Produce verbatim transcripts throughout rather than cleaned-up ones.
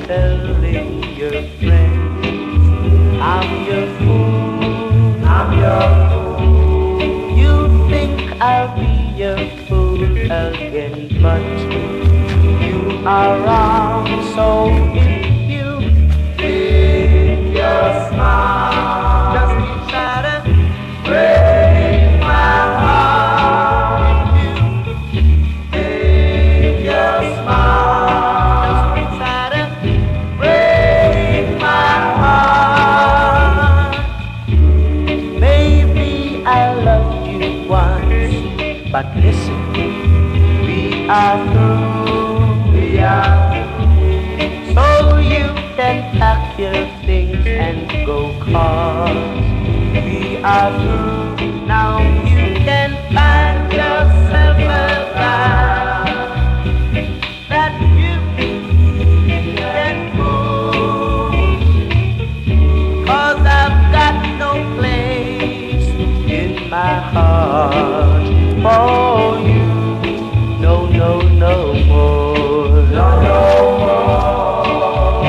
telling your friends I'm your fool. I'm your fool. You think I'll be your fool again, but you are wrong. So if you with your smile just try to break my heart, you with your smile just try to break my heart. Maybe I loved you once, but listen, we are through. We are through. So you can pack your things and go, 'cause we are through. Now you can find yourself a guy that you can fool. 'Cause I've got no place in my heart for you. No, no, no more. No, no more.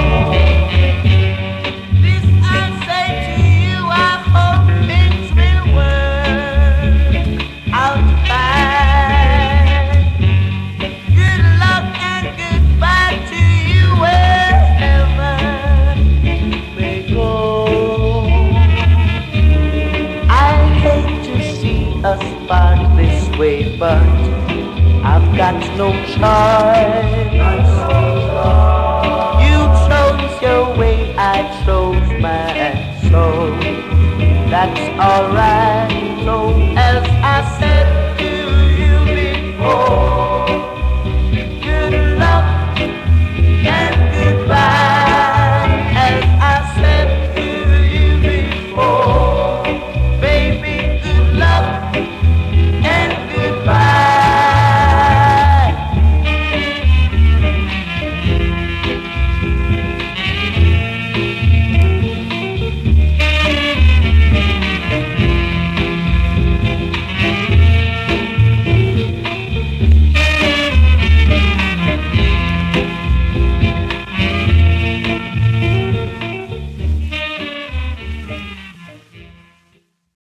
This I say to you, I hope things will work out fine. Good luck and goodbye to you wherever you may go. I hate to see us part this way, but I've got no choice. You chose your way, I chose mine, so that's alright.